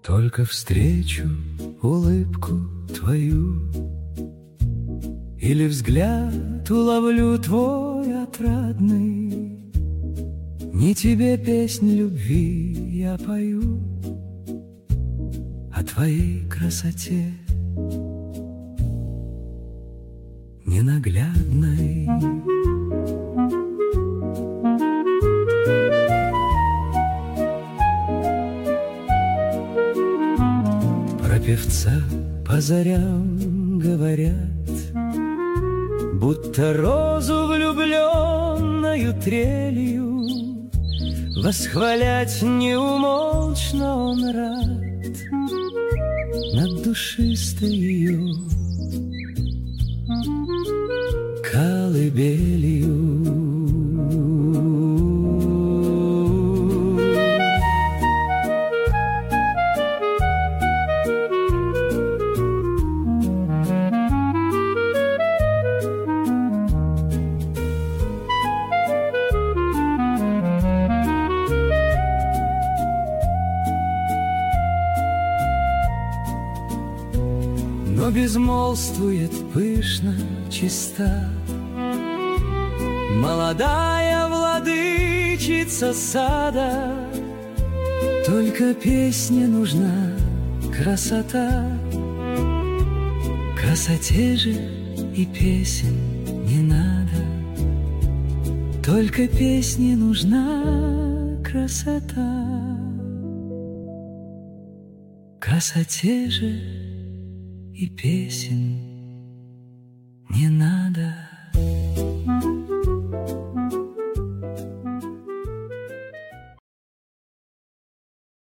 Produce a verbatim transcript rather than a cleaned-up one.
Только встречу улыбку твою или взгляд уловлю твой отрадный, не тебе песнь любви я пою, о твоей красоте ненаглядной. Про певца по зарям говорят, будто розу влюбленную трелью восхвалять неумолчно он рад над душистой ее колыбелью. Но безмолвствует пышно, чиста молодая владычица сада. Только песне нужна красота, красоте же и песен не надо. Только песне нужна красота, красоте же и песен не надо.